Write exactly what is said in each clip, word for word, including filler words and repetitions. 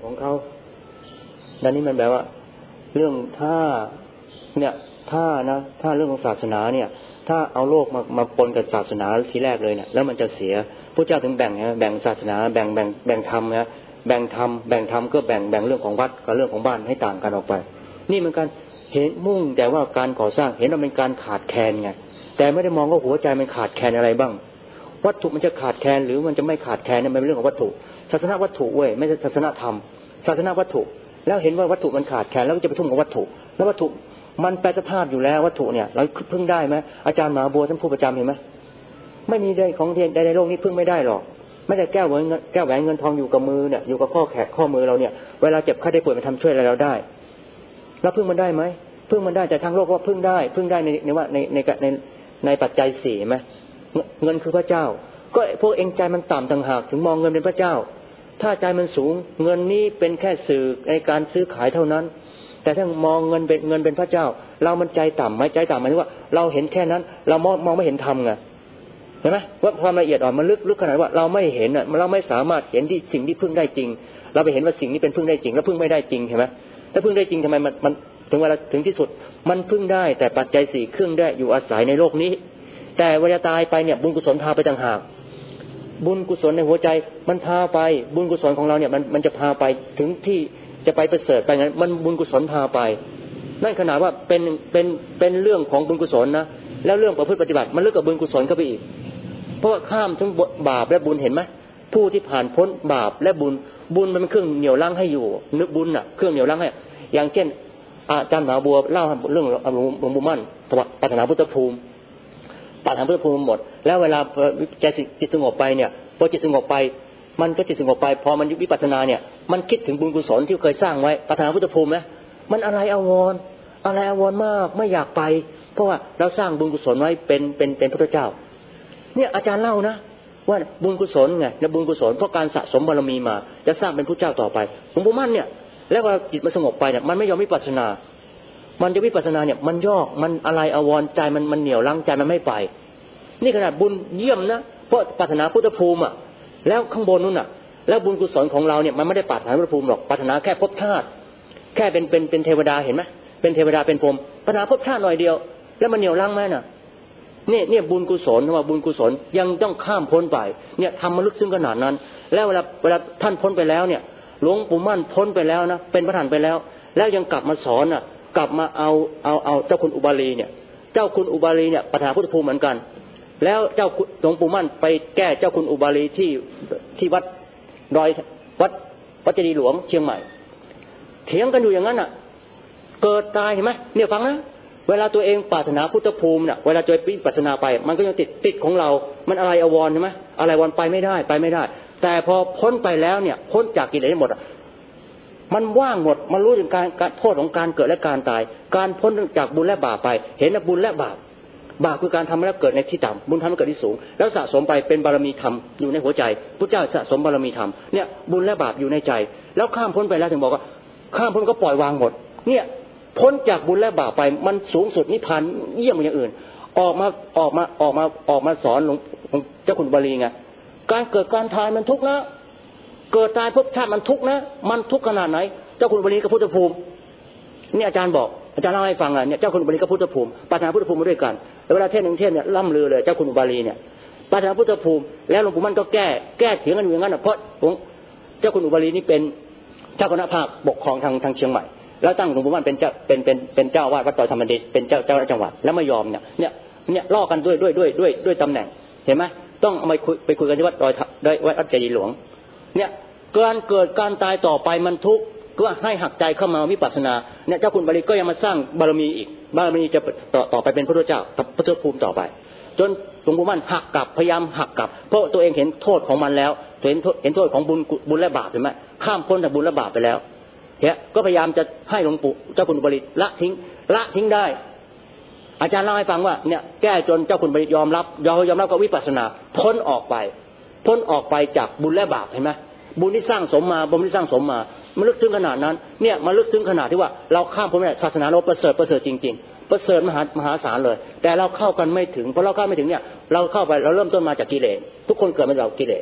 ของเขาดังนี้มันแปลว่าเรื่องถ้าเนี่ยถ้านะถ้าเรื่องของศาสนาเนี่ยถ้าเอาโลกมามาปนกับศาสนาทีแรกเลยเนี่ยแล้วมันจะเสียพระเจ้าถึงแบ่งนะแบ่งศาสนาแบ่งแบ่งแบ่งธรรมนะแบ่งธรรมแบ่งธรรมก็แบ่งแบ่งเรื่องของวัดกับเรื่องของบ้านให้ต่างกันออกไปนี่มันการเห็นมุ่งแต่ว่าการก่อสร้างเห็นว่าเป็นการขาดแคลนไงแต่ไม่ได้มองว่าหัวใจมันขาดแคลนอะไรบ้างวัตถุมันจะขาดแคลนหรือมันจะไม่ขาดแคลนเนี่ยมันเป็นเรื่องของวัตถุศาสนาวัตถุเว้ยไม่ใช่ศาสนาธรรมศาสนาวัตถุแล้วเห็นว่าวัตถุมันขาดแคลนแล้วก็จะไปทุ่มกับวัตถุแล้ววัตถุมันแปรสภาพอยู่แล้ววัตถุเนี่ยเราพึ่งได้ไหมอาจารย์มหาบัวท่านพูดประจำเห็นไหมไม่มีได้ของใดในโลกนี้พึ่งไม่ได้หรอกไม่ได้แก้วแหวนแก้วแหวนเงินทองอยู่กับมือเนี่ยอยู่กับข้อแขนข้อมือเราเนี่ยเวลาเจ็บไข้ได้ป่วยมันทำช่วยอะไรเราได้แล้วพึ่งมันได้ไหมพึ่งมันได้แต่ทางโลกก็พึ่งได้พึ่งได้ในในว่าในในในในปัจจัยสี่ไหมเงินคือพระเจ้าก็พวกเองใจมันต่ำต่างหากถึงมองเงินเป็นพระเจ้าถ้าใจมันสูงเงินนี้เป็นแค่สื่อในการซื้อขายเท่านั้นแต่ถ้ามองเงินเป็นเงินเป็นพระเจ้าเรามันใจต่ำไหมใจต่ำหมายถึงว่าเราเห็นแค่นั้นเรามองมองไม่เห็นธรรมไงเห็นไหมว่าความละเอียดอ่อนมันลึกลึกขนาดว่าเราไม่เห็นอ่ะเราไม่สามารถเห็นที่สิ่งที่พึ่งได้จริงเราไปเห็นว่าสิ่งนี้เป็นพึ่งได้จริงแล้วพึ่งไม่ได้จริงเห็นไหมถ้าพึ่งได้จริงทำไมมันมันถึงเวลาถึงที่สุดมันพึ่งได้แต่ปัจจัยสี่เครื่องได้อยู่อาศัยในโลกนี้แต่เวลาตายไปเนี่ยบุญกุศลพาไปต่างหากบุญกุศลในหัวใจมันพาไปบุญกุศลของเราเนี่ยมันมันจะพาไปถึงที่จะไปประเสริฐไปงั้นมันบุญกุศลพาไปนั่นขนาดว่าเป็นเป็นเป็นเรื่องของบุญกุศลนะแล้วเรื่องประพฤติปฏิบัติมันลึกกว่าบุญกุศลเข้าไปอีกเพราะว่าข้ามทั้งบาปและบุญเห็นไหมผู้ที่ผ่านพ้นบาปและบุญบุญมันเป็นเครื่องเหนี่ยวรั้งให้อยู่นึกบุญน่ะเครื่องเหนี่ยวรั้งให้อย่างเช่นอาจารย์มหาบัวเล่าเรื่องหลวงปู่มั่นปรารถนาพุทธภูมิปรารถนาพุทธภูมิหมดแล้วเวลาใจจิตสงบไปเนี่ยพอจิตสงบไปมันก็จิตสงบไปพอมันวิปัสสนาเนี่ยมันคิดถึงบุญกุศลที่เคยสร้างไว้ปรารถนาพุทธภูมินะมันอะไรอาวรณ์อะไรอาวรณ์มากไม่อยากไปเพราะว่าเราสร้างบุญกุศลไว้เป็นเป็นเป็นพระเจ้าเนี่ยอาจารย์เล่านะว่าบุญกุศลไงในบุญกุศลเพราะการสะสมบารมีมาจะสร้างเป็นพระเจ้าต่อไปหลวงปู่มั่นเนี่ยแล้วพอจิตมันสงบไปเนี่ยมันไม่ยอมวิปัสสนามันจะวิปัสสนาเนี่ยมันยอกมันอะไรอาวรณ์ใจมันมันเหนี่ยวรั้งใจมันไม่ไปนี่ขนาดบุญเยี่ยมนะเพราะปรารถนาพุทธภูมิอ่ะแล้วข้างบนนู่นน่ะแล้วบุญกุศลของเราเนี่ยมันไม่ได้ปรารถนาพุทธภูมิหรอกปรารถนาแค่ภพชาติแค่เป็นเป็นเป็นเทวดาเห็นไหมเป็นเทวดาเป็นพรหมปรารถนาภพชาติหน่อยเดียวแล้วมันเหนี่ยวรั้งไหมน่ะเนี่ยเนี่ยบุญกุศลว่าบุญกุศลยังต้องข้ามพ้นไปเนี่ยทำมาลึกซึ้งขนาดนั้นแล้วเวลาเวลาท่านพ้นไปแล้วเนี่ยหลวงปู่มั่นพ้นไปแล้วนะเป็นพระอรหันต์ไปแล้วแล้วยังกลับมาสอนอ่ะกลับมาเอาเอาเอาเจ้าคุณอุบาลีเนี่ยเจ้าคุณอุบาลีเนี่ยปรารถนาพุทธภูมิเหมือนกันแล้วเจ้าหลวงปู่มั่นไปแก้เจ้าคุณอุบาลีที่ที่วัดดอยวัดวัดเจดีย์หลวงเชียงใหม่เถียงกันอยู่อย่างนั้นอ่ะเกิดตายเห็นไหมเนี่ยฟังนะเวลาตัวเองปรารถนาพุทธภูมิเนี่ยเวลาตัวเองวิปัสสนาไปมันก็ยังติดติดของเรามันอะไรอวรใช่ไหมอะไรอวรไปไม่ได้ไปไม่ได้แต่พอพ้นไปแล้วเนี่ยพ้นจากกิเลสหมดอ่ะมันว่างหมดมันรู้ถึงการการโทษของการเกิดและการตายการพ้นจากบุญและบาปไปเห็นนะบุญและบาปบาปคือการทำแล้วเกิดในที่ต่ำบุญทำให้เกิดที่สูงแล้วสะสมไปเป็นบารมีธรรมอยู่ในหัวใจพระเจ้าสะสมบารมีธรรมเนี่ยบุญและบาปอยู่ในใจแล้วข้ามพ้นไปแล้วถึงบอกว่าข้ามพ้นก็ปล่อยวางหมดเนี่ยพ้นจากบุญและบาปไปมันสูงสุดนิพพานเยี่ยมอย่างอื่นออกมาออกมาออกมาออกมาสอนหลวงเจ้าคุณบาลีไงการเกิดการตายมันทุกข์นะเกิดตายภพชาติมันทุกข์นะมันทุกข์ขนาดไหนเจ้าคุณบาลีกับพุทธภูมินี่อาจารย์บอกอาจารย์เล่าให้ฟังอ่ะเนี่ยเจ้าคุณอุบาลีกับพุทธภูมิปรารถนาพุทธภูมิมาด้วยกันแต่เวลาเทศน์หนึ่งเทศน์เนี่ยล่ำลือเลยเจ้าคุณอุบาลีเนี่ยปรารถนาพุทธภูมิแล้วหลวงปู่มั่นก็แก้แก้เถียงกันอยู่อย่างนั้นอ่ะเพราะเจ้าคุณอุบาลีนี่เป็นเจ้าคณะภาคปกครองทางทางเชียงใหม่แล้วตั้งหลวงปู่มั่นเป็นเจ้าเป็นเป็นเป็นเจ้าวาดวัดดอยธรรมดิษฐ์เป็นเจ้าเจ้าจังหวัดแล้วไม่ยอมเนี่ยเนี่ยเนี่ยล่อกันด้วยด้วยด้วยด้วยด้วยตำแหน่งเห็นไหมต้องเอาไปคุยไปคุยกันที่วัดดอยดอยวัดเจดีย์หลวงเนี่ยการเกิดการตายต่อไปมันทุกข์ก็ให้หักใจเข้ามาวิปัสสนาเนี่ยเจ้าคุณบาลีก็ยังมาสร้างบารมีอีกบารมีจะต่อต่อไปเป็นพระพุทธเจ้าพระพุทธภูมิต่อไปจนหลวงปู่มั่นหักกลับพยายามหักกลับเพราะตัวเองเห็นโทษของมันแล้วเห็นเห็นโทษของบุญบุญและบาปเห็นไหมข้ามพ้นจากบุญและบาปไปแล้วเนี่ยก็พยายามจะให้หลวงปู่เจ้าคุณบาลีละทิ้งละทิ้งได้อาจารย์เล่าให้ฟังว่าเนี่ยแก้จนเจ้าคุณบาลียอมรับยอมยอมรับกับวิปัสสนาพ้นออกไปพ้นออกไปจากบุญและบาปเห็นไหมบุญที่สร้างสมมาบุญที่สร้างสมมามันลึกซึ้งขนาดนั้นเนี่ยมันลึกซึ้งขนาดที่ว่าเราข้ามพ้นไม่ได้ศาสนาเราประเสริฐประเสริฐจริงๆประเสริฐมหามหาศาลเลยแต่เราเข้ากันไม่ถึงเพราะเราเข้าไม่ถึงเนี่ยเราเข้าไปเราเริ่มต้นมาจากกิเลสทุกคนเกิดมาจากกิเลส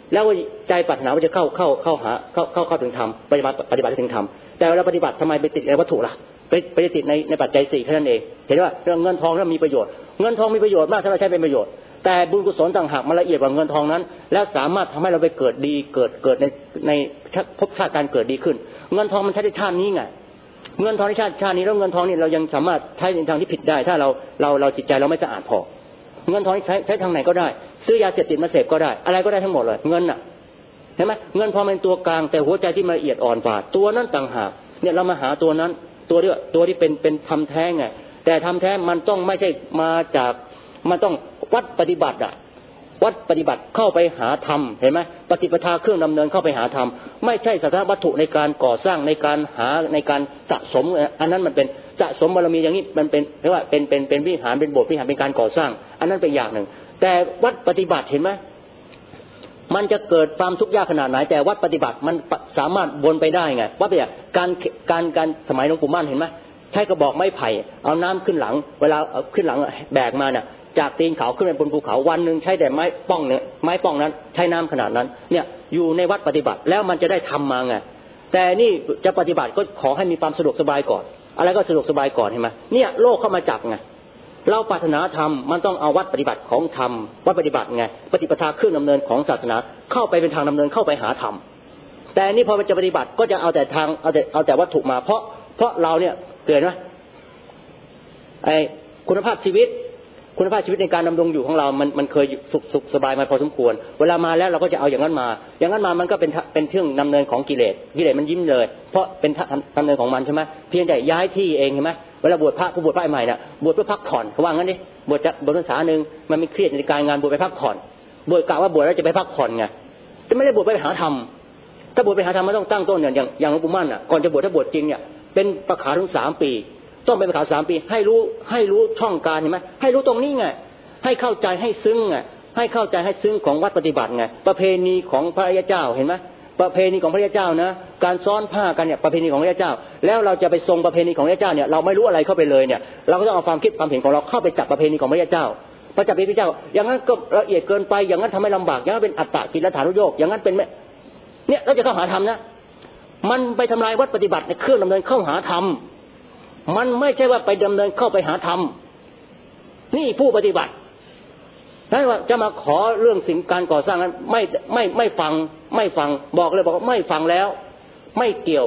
แล้วใจปรารถนาว่าจะเข้าเข้าเข้าหาเข้าเข้าเข้าถึงธรรมปฏิบัติปฏิบัติถึงธรรมแต่เวลาปฏิบัติทำไมไปติดในวัตถุล่ะไปไปติดในในปัจจัยสี่แค่นั้นเองเห็นว่าเรื่องเงินทองนั้นมีประโยชน์เงินทองมีประโยชน์มากถ้าเราใช้เป็นประโยชน์แต่บุญกุศลต่างหากมันละเอียดกว่าเงินทองนั้นแล้วสามารถทำให้เราไปเกิดดีเกิดเกิดในในภพชาติการเกิดดีขึ้นเงินทองมันใช้ในชาตินี้ไงเงินทองในชาติชาตินี้แล้วเงินทองนี่เรายังสามารถใช้ในทางที่ผิดได้ถ้าเราเราเราจิตใจเราไม่สะอาดพอเงินทองใช้ใช้ทางไหนก็ได้ซื้อยาเสพติดมาเสพก็ได้อะไรก็ได้ทั้งหมดเลยเงินน่ะเห็นไหมเงินพอเป็นตัวกลางแต่หัวใจที่ละเอียดอ่อนกว่าตัวนั้นต่างหากเนี่ยเรามาหาตัวนั้นตัวที่ตัวที่เป็นเป็นธรรมแท้ไงแต่ธรรมแท้มันต้องไม่ใช่มาจากมันต้องวัดปฏิบัติอ่ะวัดปฏิบัติเข้าไปหาธรรมเห็นไหมปฏิปทาเครื่องดำเนินเข้าไปหาธรรมไม่ใช่สถานวัตถุในการก่อสร้างในการหาในการสะสมอันนั้นมันเป็นสะสมบารมีอย่างนี้มันเป็นเรียกว่าเป็นเป็นเป็นวิหารเป็นโบสถ์วิหารเป็นการก่อสร้างอันนั้นเป็นอย่างหนึ่งแต่วัดปฏิบัติเห็นไหมมันจะเกิดความทุกข์ยากขนาดไหนแต่วัดปฏิบัติมันสามารถวนไปได้ไงวัดเนี่ยการการการสมัยหลวงปู่มั่นเห็นไหมใช้กระบอกไม้ไผ่เอาน้ำขึ้นหลังเวลาขึ้นหลังแบกมาเนี่ยจากตีนเขาขึ้นไปบนภูเขาวันหนึ่งใช้แต่ไม้ป้องเนี่ยไม้ป้องนั้นใช้น้ำขนาดนั้นเนี่ยอยู่ในวัดปฏิบัติแล้วมันจะได้ทำมาไงแต่นี่จะปฏิบัติก็ขอให้มีความสะดวกสบายก่อนอะไรก็สะดวกสบายก่อนเห็นไหมเนี่ยโลกเข้ามาจับไงเราปรารถนาธรรมมันต้องเอาวัดปฏิบัติของธรรมวัดปฏิบัติไงปฏิปทาเครื่องดำเนินของศาสนาเข้าไปเป็นทางดำเนินเข้าไปหาธรรมแต่นี่พอจะปฏิบัติก็จะเอาแต่ทางเอาแต่เอาแต่วัตถุมาเพราะเพราะเราเนี่ยเกิดไหมไอคุณภาพชีวิตคุณภาพชีวิตในการดำรงอยู่ของเรามันมันเคยสุขสุขสบายมาพอสมควรเวลามาแล้วเราก็จะเอาอย่างนั้นมาอย่างนั้นมามันก็เป็นเป็นเครื่องดำเนินของกิเลสกิเลสมันยิ้มเลยเพราะเป็นดำเนินของมันใช่ไหมเพียงแต่ย้ายที่เองเห็นไหมเวลาบวชพระผู้บวชพระใหม่น่ะบวชเพื่อพักผ่อนเขาว่างั้นดิบวชจะบวชพรรษาหนึ่งมันไม่เครียดในการงานบวชไปพักผ่อนบวชกะว่าบวชแล้วจะไปพักผ่อนไงจะไม่ได้บวชไปหาธรรมถ้าบวชไปหาธรรมมันต้องตั้งต้นอย่างอย่างหลวงปู่มั่นอ่ะก่อนจะบวชถ้าบวชจริงเนี่ยเป็นประขาถึงสามปีต้องเป็นประขาสามปีให้รู้ให้รู้ช่องการเห็นไหมให้รู้ตรงนี้ไงให้เข้าใจให้ซึ้งไงให้เข้าใจให้ซึ้งของวัดปฏิบัติไงประเพณีของพระอริยเจ้าเห็นไหมประเพณีของพระอริยเจ้านะการซ้อนผ้ากันเนี่ยประเพณีของพระอริยเจ้าแล้วเราจะไปทรงประเพณีของพระอริยเจ้าเนี่ยเราไม่รู้อะไรเข้าไปเลยเนี่ยเราก็ต้องเอาความคิดความเห็นของเราเข้าไปจับประเพณีของพระอริยเจ้าพอจับพระอริยเจ้าอย่างนั้นก็ละเอียดเกินไปอย่างนั้นทำให้ลำบากอย่างนั้นเป็นอัตตกิลฐานุโยคอย่างนั้นเป็นเนี่ยเราจะเข้าหาธรรมนะมันไปทำลายวัดปฏิบัติในเครื่องดำเนินเข้าหาธรรมมันไม่ใช่ว่าไปดำเนินเข้าไปหาธรรมนี่ผู้ปฏิบัติถ้าว่าจะมาขอเรื่องสิ่งการก่อสร้างนั้นไม่ไม่ไม่ฟังไม่ฟังบอกเลยบอกว่าไม่ฟังแล้วไม่เกี่ยว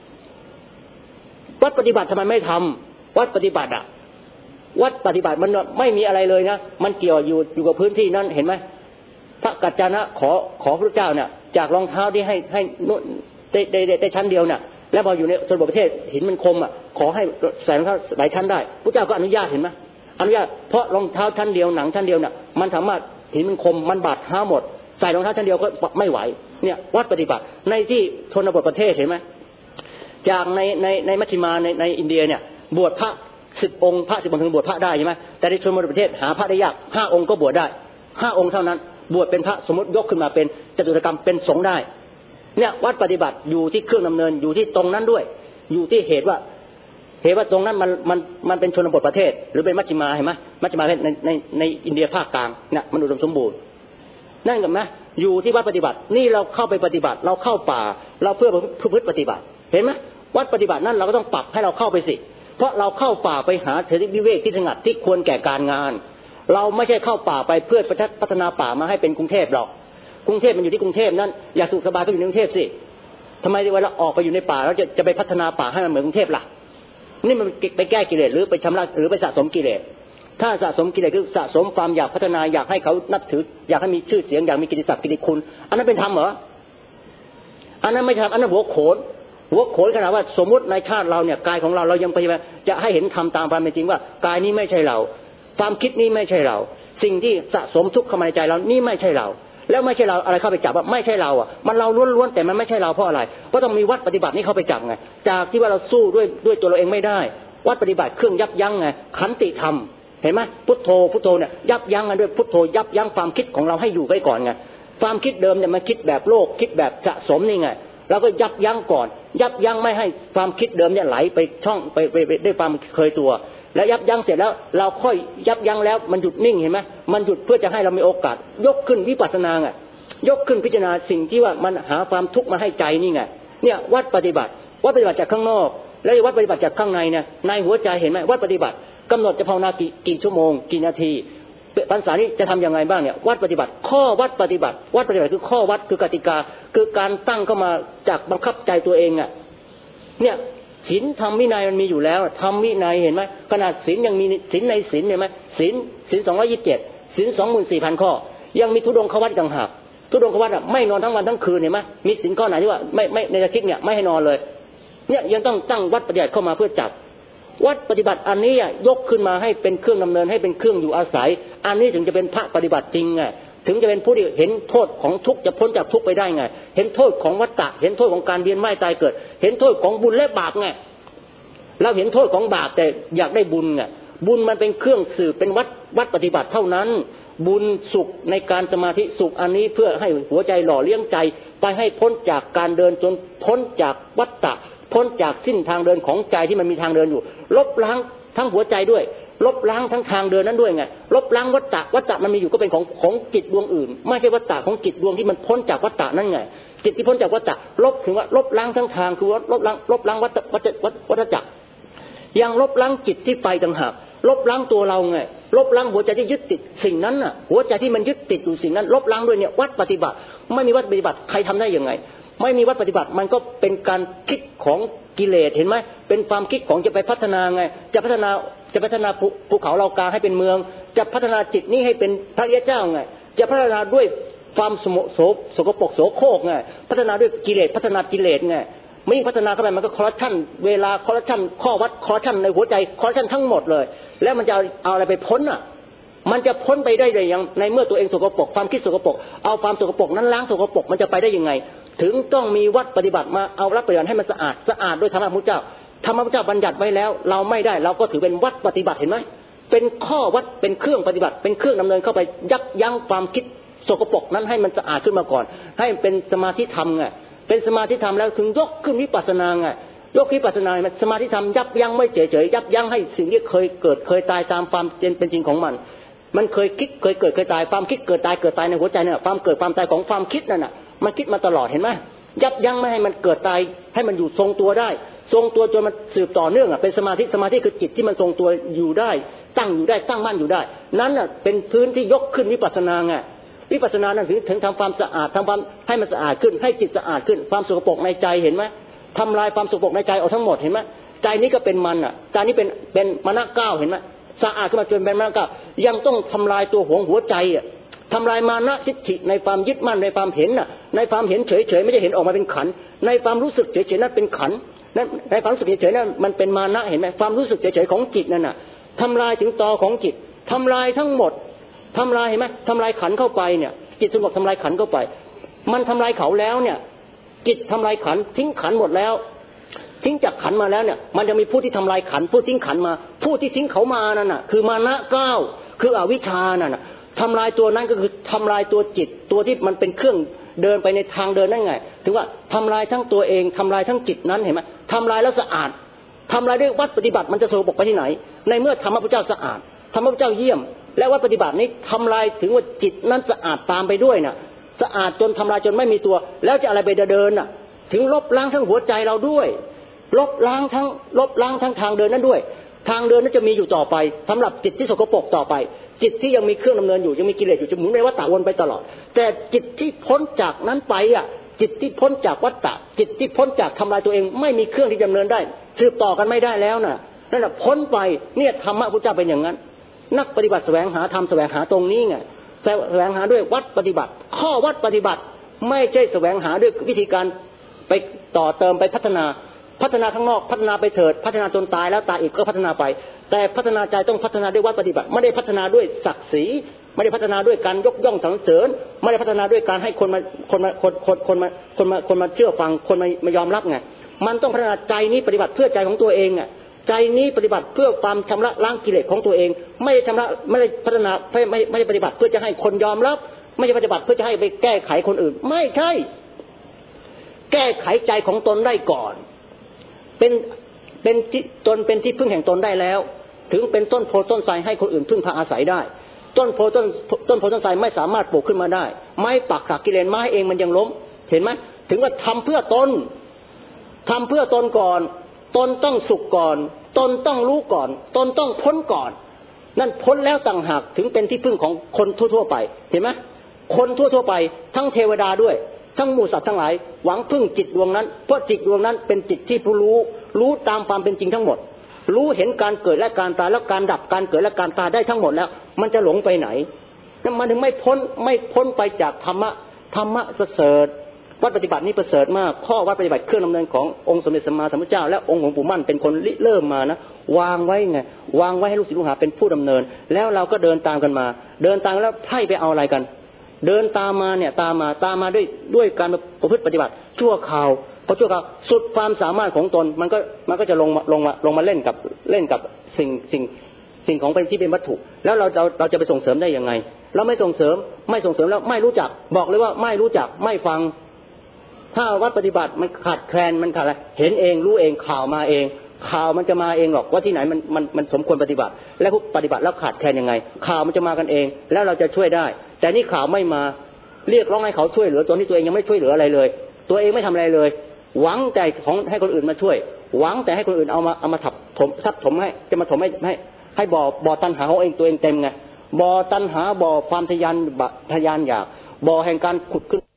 วัดปฏิบัติทำไมไม่ทำวัดปฏิบัติอ่ะวัดปฏิบัติมันไม่มีอะไรเลยนะมันเกี่ยวอยู่อยู่กับพื้นที่นั้นเห็นไหมพระกัจจานะขอขอพระเจ้าเนี่ยจากรองเท้าที่ให้ให้ได้ได้ได้ชั้นเดียวเนี่ยแล้วพออยู่ในชนบทประเทศหินมันคมอ่ะขอให้ใส่รองเท้าหลายชั้นได้พระเจ้าก็อนุญาตเห็นไหมอนุญาตเพราะรองเท้าชั้นเดียวหนังชั้นเดียวเนี่ยมันสามารถหินมันคมมันบาดเท้าหมดใส่รองเท้าชั้นเดียวก็ไม่ไหวเนี่ยวัดปฏิบัติในที่ชนบทประเทศเห็นไหมจากในในในมัชฌิมาในในอินเดียเนี่ยบวชพระสิบองค์พระสิบองค์ถึงบวชพระได้ใช่ไหมแต่ในชนบทประเทศหาพระได้ยากห้าองค์ก็บวชได้ห้าองค์เท่านั้นบวชเป็นพระสมมติยกขึ้นมาเป็นจตุตกรรมเป็นสงฆ์ได้เนี่ยวัดปฏิบัติอยู่ที่เครื่องดำเนินอยู่ที่ตรงนั้นด้วยอยู่ที่เหตุว่าเหตุว่าตรงนั้นมันมันมันเป็นชนบทประเทศหรือเป็นมัชฌิมาเห็นไหมมัชฌิมาในในในอินเดียภาคกลางเนี่ยมันอุดมสมบูรณ์นั่นกับนะอยู่ที่วัดปฏิบัตินี่เราเข้าไปปฏิบัติเราเข้าป่าเราเพื่อพฤติปฏิบัติเห็นไหมวัดปฏิบัตินั่นเราก็ต้องปรับให้เราเข้าไปสิเพราะเราเข้าป่าไปหาเสรีวิเวกที่สงัดที่ควรแก่การงานเราไม่ใช่เข้าป่าไปเพื่อพัฒนาป่ามาให้เป็นกรุงเทพหรอกกรุงเทพมันอยู่ที่กรุงเทพนั้นอยากสุขสบายก็อยู่ในกรุงเทพสิทำไมเวลาออกไปอยู่ในป่าแล้วจะจะไปพัฒนาป่าให้มันเหมือนกรุงเทพล่ะนี่มันไปแก้กิเลสหรือไปชำระหรือไปสะสมกิเลสถ้าสะสมกิเลสคือสะสมความอยากพัฒนาอยากให้เขานับถืออยากให้มีชื่อเสียงอยากมีกิตติศักดิ์กิตติคุณอันนั้นเป็นธรรมเหรออันนั้นไม่ทำอันนั้นหัวโขนหัวโขนขนาดว่าสมมติในชาติเราเนี่ยกายของเราเรายังพยายามจะให้เห็นธรรมตามความเป็นจริงว่ากายนี้ไม่ใช่เราความคิดนี้ไม่ใช่เราสิ่งที่สะสมทุกข์เข้ามาในใจเรานี่ไม่ใช่เราแล้วไม่ใช่เราอะไรเข้าไปจับว่าไม่ใช่เราอ่ะมันเราล้วนๆแต่มันไม่ใช่เราเพราะอะไรเพราะต้องมีวัดปฏิบัตินี่เข้าไปจับไงจากที่ว่าเราสู้ด้วยด้วยตัวเราเองไม่ได้วัดปฏิบัติเครื่องยับยั้งไงขันติธรรมเห็นไหมพุทโธพุทโธเนี่ยยับยั้งกันด้วยพุทโธยับยั้งความคิดของเราให้อยู่ไว้ก่อนไงความคิดเดิมเนี่ยมันคิดแบบโลกคิดแบบสะสมนี่ไงเราก็ยับยั้งก่อนยับยั้งไม่ให้ความคิดเดิมเนี่ยไหลไปช่องไปไปด้วยความเคยตัวแล้วยับยั้งเสร็จแล้วเราค่อยยับยั้งแล้วมันหยุดนิ่งเห็นไหมมันหยุดเพื่อจะให้เรามีโอกาสยกขึ้นวิปัสสนาไงยกขึ้นพิจารณาสิ่งที่ว่ามันหาความทุกข์มาให้ใจนี่ไงเนี่ยวัดปฏิบัติวัดปฏิบัติจากข้างนอกแล้ววัดปฏิบัติจากข้างในเนี่ยในหัวใจเห็นไหมวัดปฏิบัติกำหนดจะภาวนากี่กี่ชั่วโมงกี่นาทีพรรษานี้จะทำยังไงบ้างเนี่ยวัดปฏิบัติข้อวัดปฏิบัติวัดปฏิบัติคือข้อวัดคือกติกาคือการตั้งเข้ามาจากบังคับใจตัวเองอ่ะเนี่ยศีลธรรมวินัยมันมีอยู่แล้วธรรมวินัยเห็นไหมขนาดศีลยังมีศีลในศีลเห็นไหมศีลศีลสองร้อยยี่สิบเจ็ดศีลสองหมื่นสี่พันข้อยังมีทุดงควัตต่างหากทุดงควัตอ่ะไม่นอนทั้งวันทั้งคืนเห็นไหมมีศีลข้อไหนที่ว่าไม่ไม่ในอาทิตย์เนี่ยไม่ให้นอนเลยเนี่ยยังต้องตั้งวัดปฏิบัติเข้ามาเพื่อจับวัดปฏิบัติอันนี้ยกขึ้นมาให้เป็นเครื่องดำเนินให้เป็นเครื่องอยู่อาศัยอันนี้ถึงจะเป็นพระปฏิบัติจริงไงถึงจะเป็นผู้ที่เห็นโทษของทุกข์จะพ้นจากทุกข์ไปได้ไงเห็นโทษของวัฏฏะเห็นโทษของการเวียนว่ายตายเกิดเห็นโทษของบุญและบาปไงเราเห็นโทษของบาปแต่อยากได้บุญไงบุญมันเป็นเครื่องสื่อเป็นวัดวัดปฏิบัติเท่านั้นบุญสุขในการสมาธิสุขอันนี้เพื่อให้หัวใจหล่อเลี้ยงใจไปให้พ้นจากการเดินจนพ้นจากวัฏฏะพ้นจากสิ้นทางเดินของใจที่มันมีทางเดินอยู่ลบล้างทั้งหัวใจด้วยลบล้างทั้งทางเดินนั้นด้วยไงลบล้างวัฏฏะวัฏฏะมันมีอยู่ก็เป็นของของจิตดวงอื่นไม่ใช่วัฏฏะของจิตดวงที่มันพ้นจากวัฏฏะนั่นไงจิตที่พ้นจากวัฏฏะลบถึงว่าลบล้างทั้งทางคือว่าลบล้างลบล้างวัฏวัฏวัฏจักรยังลบล้างจิตที่ไปต่างหากลบล้างตัวเราไงลบล้างหัวใจที่ยึดติดสิ่งนั้นน่ะหัวใจที่มันยึดติดอยู่สิ่งนั้นลบล้างด้วยเนี่ยวัดปฏิบัติไม่มีวัดปฏิบัติใครทำได้ยังไงไม่มีวัดปฏิบัติมันก็เป็นการคิดของกิเลสเห็นไหมเป็นความคิดของจะไปพัฒนาไงจะพัฒนาจะพัฒนาภูเขาเรากาให้เป็นเมืองจะพัฒนาจิตนี้ให้เป็นพระริยเจ้าไงจะพัฒนาด้วยความสมโสสกปรกโสโครกไงพัฒนาด้วยกิเลสพัฒนากิเลสไงไม่พัฒนาเข้าไปมันก็คอร์รัปชันเวลาคอร์รัปชันข้อวัดคอร์รัปชันในหัวใจคอร์รัปชันทั้งหมดเลยแล้วมันจะเอาอะไรไปพ้นอ่ะมันจะพ้นไปได้เลยยังในเมื่อตัวเองสกปรกความคิดสกปรกเอาความสกปรกนั้นล้างสกปรกมันจะไปได้ยังไงถึงต้องมีวัดปฏิบัติมาเอารับปฏิบัติให้มันสะอาดสะอาดโดยธรรมะพระพุทธเจ้าธรรมะพระพุทธเจ้าบัญญัติไว้แล้วเราไม่ได้เราก็ถือเป็นวัดปฏิบัติเห็นไหมเป็นข้อวัดเป็นเครื่องปฏิบัติเป็นเครื่องดำเนินเข้าไปยับยั้งความคิดสกปรกนั้นให้มันสะอาดขึ้นมาก่อนให้เป็นสมาธิธรรมไงเป็นสมาธิธรรมแล้วถึงยกขึ้นวิปัสสนาไงยกวิปัสสนาสมาธิธรรมยับยั้งไม่เฉยๆยับยั้งให้สิ่งที่เคยเกิดเคยตายตามความเป็นจริงของมันมันเคยคิดเคยเกิดเคยตายความคิดเกิดตายเกิดตายในหัวใจเนี่ยความเกิดความตายของความคิดนั่นน่ะมันคิดมาตลอดเห็นไหมยับยั้งไม่ให้มันเกิดตายให้มันอยู่ทรงตัวได้ทรงตัวจนมันสืบต่อเนื่องอ่ะเป็นสมาธิสมาธิคือจิตที่มันทรงตัวอยู่ได้ตั้งอยู่ได้ตั้งมั่นอยู่ได้นั้นน่ะเป็นพื้นที่ยกขึ้นวิปัสสนาไงวิปัสสนานั้นถึงถึงทำความสะอาดทำความให้มันสะอาดขึ้นให้จิตสะอาดขึ้นความสกปรกในใจเห็นไหมทำลายความสกปรกในใจเอาทั้งหมดเห็นไหมใจนี้ก็เป็นมันอ่ะใจนี้เป็นเป็นมรณะเก้าเห็นไหมสะอาดขึ้นมาจนเป็นมรรคยังต้องทำลายตัวหวงหัวใจอ่ะทำลายมานะทิฏฐิในความยึดมั่นในความเห็นน่ะในความเห็นเฉยๆไม่ใช่เห็นออกมาเป็นขันในความรู้สึกเฉยๆนั่นเป็นขันนั่นในความรู้สึกเฉยๆนั่นมันเป็นมานะเห็นไหมความรู้สึกเฉยๆของจิตนั่นน่ะทำลายถึงตอของจิตทำลายทั้งหมดทำลายเห็นไหมทำลายขันเข้าไปเนี่ยจิตสงบทำลายขันเข้าไปมันทำลายเขาแล้วเนี่ยจิตทำลายขันทิ้งขันหมดแล้วทิ้งจากขันมาแล้วเนี่ยมันจะมีผู้ที่ทำลายขันผู้ทิ้งขันมาผู้ที่ทิ้งเขามานั่นน่ะคือมานะเก้าคืออวิชชานั่นน่ะทำลายตัวนั้นก็คือทำลายตัวจิตตัวที่มันเป็นเครื่องเดินไปในทางเดินนั่นไงถือว่าทำลายทั้งตัวเองทำลายทั้งจิตนั้นเห็นไหมทำลายแล้วสะอาดทำลายด้วยวัดปฏิบัติมันจะสกปรกไปที่ไหนในเมื่อธรรมะพระเจ้าสะอาดธรรมะพระเจ้าเยี่ยมและวัดปฏิบัตินี้ทำลายถึงว่าจิตนั้นสะอาดตามไปด้วยน่ะสะอาดจนทำลายจนไม่มีตัวแล้วจะอะไรไปเดินน่ะถึงลบล้างทั้งหัวใจเราด้วยลบล้างทั้งลบล้างทั้งทางเดินนั้นด้วยทางเดินนั้นจะมีอยู่ต่อไปสำหรับจิตที่สกปรกต่อไปจิตที่ยังมีเครื่องดำเนินอยู่ยังมีกิเลสอยู่จะหมุนในวัฏฏะวนไปตลอดแต่จิตที่พ้นจากนั้นไปอ่ะจิตที่พ้นจากวัฏฏะจิตที่พ้นจากทำลายตัวเองไม่มีเครื่องที่ดำเนินได้สืบต่อกันไม่ได้แล้วน่ะนั่นแหละพ้นไปเนี่ยธรรมะพุทธเจ้าเป็นอย่างนั้นนักปฏิบัติแสวงหาธรรมแสวงหาตรงนี้ไงแสวงหาด้วยวัดปฏิบัติข้อวัดปฏิบัติไม่ใช่แสวงหาด้วยวิธีการไปต่อเติมไปพัฒนาพัฒนาข้างนอกพัฒนาไปเถิดพัฒนาจนตายแล้วตายอีกก็พัฒนาไปแต่พัฒนาใจต้องพัฒนาด้วยวัดปฏิบัติไม่ได้พัฒนาด้วยศักดิ์ศรีไม่ได้พัฒนาด้วยการยกย่องสรรเสริญไม่ได้พัฒนาด้วยการให้คนมาคนมาคนคนคนมาคนมาคนมาเชื่อฟังคนมามายอมรับไงมันต้องพัฒนาใจนี้ปฏิบัติเพื่อใจของตัวเองอ่ะใจนี้ปฏิบัติเพื่อความชำระล้างกิเลสของตัวเองไม่ได้ชำระไม่ได้พัฒนาไม่ไม่ไม่ได้ปฏิบัติเพื่อจะให้คนยอมรับไม่ได้ปฏิบัติเพื่อจะให้ไปแก้ไขคนอื่นไม่ใช่แก้ไขใจของตนได้ก่อนเป็นเป็นตนเป็นที่พึ่งแห่งตนได้แล้วถึงเป็นต้นโพต้นไทรให้คนอื่นพึ่งพาอาศัยได้ต้นโพต้นต้นโพต้นไทรไม่สามารถปลูกขึ้นมาได้ไม้ปักหลักกิเลสไม้เองมันยังล้มเห็นไหมถึงว่าทำเพื่อตนทำเพื่อตนก่อนตนต้องสุขก่อนตนต้องรู้ก่อนตนต้องพ้นก่อนนั่นพ้นแล้วต่างหากถึงเป็นที่พึ่งของคนทั่วๆไปเห็นไหมคนทั่วๆไปทั้งเทวดาด้วยทั้งหมู่สัตว์ทั้งหลายหวังพึ่งจิตดวงนั้นเพราะจิตดวงนั้นเป็นจิตที่ผู้รู้รู้ตามความเป็นจริงทั้งหมดรู้เห็นการเกิดและการตายแล้วการดับการเกิดและการตายได้ทั้งหมดแล้วมันจะหลงไปไหนนั่นมันถึงไม่พ้นไม่พ้นไปจากธรรมะธรรมะประเสริฐวัดปฏิบัตินี้ประเสริฐมากข้อวัดปฏิบัติเครื่องดำเนินขององค์สมเด็จสัมมาสัมพุทธเจ้าและองค์หลวงปู่มั่นเป็นคนริเริ่มมานะวางไว้ไงวางไว้ให้ลูกศิษย์ลูกหาเป็นผู้ดำเนินแล้วเราก็เดินตามกันมาเดินตามแล้วไพ่ไปเอาอะไรกันเดินตามมาเนี่ยตามมาตามมาด้วยด้วยการประพฤติปฏิบัติชั่วคราวพอชั่วคราวสุดความสามารถของตนมันก็มันก็จะลงมาลงมาลงมาเล่นกับเล่นกับสิ่งสิ่งสิ่งของเป็นที่เป็นวัตถุแล้วเราเราเราจะไปส่งเสริมได้ยังไงเราไม่ส่งเสริมไม่ส่งเสริมแล้วไม่รู้จักบอกเลยว่าไม่รู้จักไม่ฟังถ้าวัดปฏิบัติมันขาดแคลนมันขาดอะไรเห็นเองรู้เองข่าวมาเองข่าวมันจะมาเองหรอกว่าที่ไหนมันมันมันสมควรปฏิบัติและผู้ปฏิบัติแล้วขาดแคลนยังไงข่าวมันจะมากันเองแล้วเราจะช่วยได้แต่นี่ข่าวไม่มาเรียกร้องให้เขาช่วยเหลือตัวที่ตัวเองยังไม่ช่วยเหลืออะไรเลยตัวเองไม่ทำอะไรเลยหวังแต่ของให้คนอื่นมาช่วยหวังแต่ให้คนอื่นเอามาเอามาถับถมซับถมให้จะมาถมให้ให้ให้บ่อบ่อตัณหาของเองตัวเองเต็มไงบ่อตัณหาบ่อความทะยานทะยานอยากบ่อแห่งการขุดขึ้น